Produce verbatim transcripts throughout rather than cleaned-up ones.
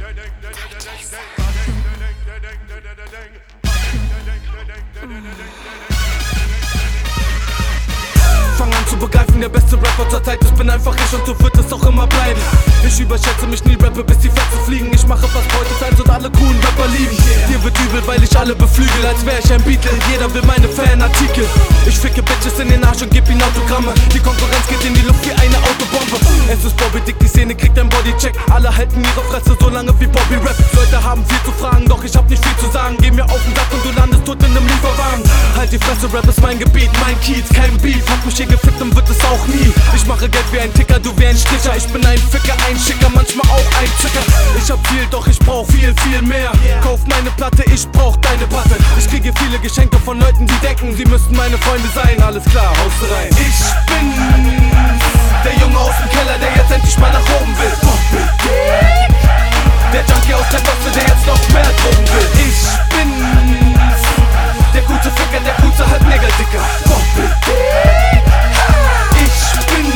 Fang an zu begreifen, der beste Rapper zur Zeit. Ich bin einfach ich und so wird es auch immer bleiben. Ich überschätze mich nie, rappe bis die Fetzen fliegen. Ich mache was heute Fans und alle coolen Rapper lieben. Dir wird übel, weil ich alle beflügel, als wär ich ein Beatle. Jeder will meine Fanartikel. Ich ficke Bitches in den Arsch und geb ihnen Autogramme. Die Konkurrenz geht in die Luft wie eine Autobombe. Es ist Bobby Dick, die Szene kriegt ein Bodycheck. Alle halten ihre Fresse so lange wie Bobby Rap. Leute haben viel zu fragen, doch ich hab nicht viel zu sagen. Geh mir auf den Sack und du landest tot in nem Lieferwagen. Halt die Fresse, Rap ist mein Gebiet, mein Kiez, kein Beef. Hab mich hier gefickt und wird es auch nie. Ich mache Geld wie ein Ticker, du wie ein Stricher. Ich bin ein Ficker, ein Schicker, manchmal auch ein Zicker. Ich hab viel, doch ich brauch viel, viel mehr. Kauf meine Platte, ich brauch deine Platte. Ich kriege viele Geschenke von Leuten, die denken, sie müssten meine Freunde sein. Alles klar, haust rein. Ich bin der Junge aus dem Keller, der jetzt endlich mal nach oben will. Der Junkie aus der Gosse, der jetzt noch mehr Drogen will. Ich bin der gute Ficker, der gute Halbnägeldicker. Ich bin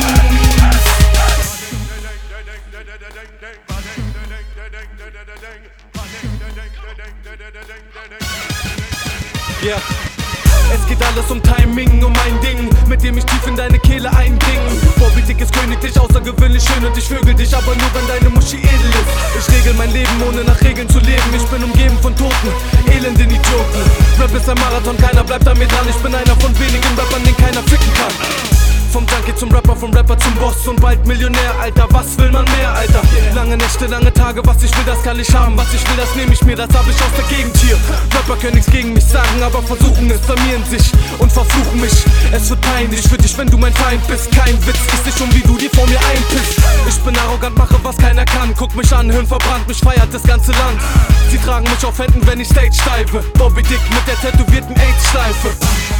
yeah. Es geht alles um Timing, um ein Ding, mit dem ich tief in deine Kehle eindring. Bobby Dick ist königlich, außergewöhnlich schön und ich vögel dich, aber nur wenn deine Muschi edel ist. Ich regel mein Leben, ohne nach Regeln zu leben. Ich bin umgeben von Toten, elenden Idioten. Rap ist ein Marathon, keiner bleibt an mir dran. Ich bin einer von wenigen Rappern, den keiner ficken kann. Vom Junkie zum Rapper, vom Rapper zum Boss und bald Millionär, Alter, was will man mehr, Alter? Lange Nächte, lange Tage, was ich will, das kann ich haben. Was ich will, das nehme ich mir, das hab ich aus der Gegend hier. Rapper können nichts gegen mich sagen, aber versuchen es, blamieren sich und verfluchen mich. Es wird peinlich für dich, wenn du mein Feind bist. Kein Witz, ich seh schon, wie du dir vor mir einpisst. Ich bin arrogant, mache was keiner kann. Guck mich an, Hirn verbrannt, mich feiert das ganze Land. Sie tragen mich auf Händen, wenn ich Stage steife. Bobby Dick mit der tätowierten AIDS-Schleife.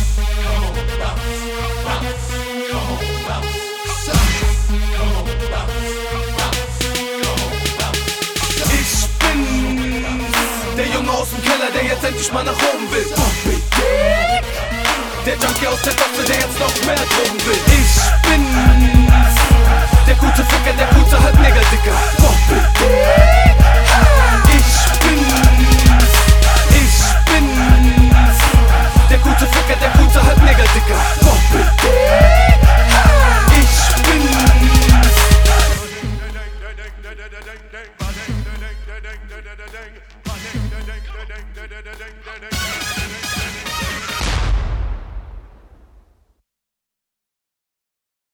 Der Junge aus dem Keller, der jetzt endlich mal nach oben will. Bobby Dick. Der Junkie aus der Gosse, der jetzt noch mehr Drogen will. Ich bin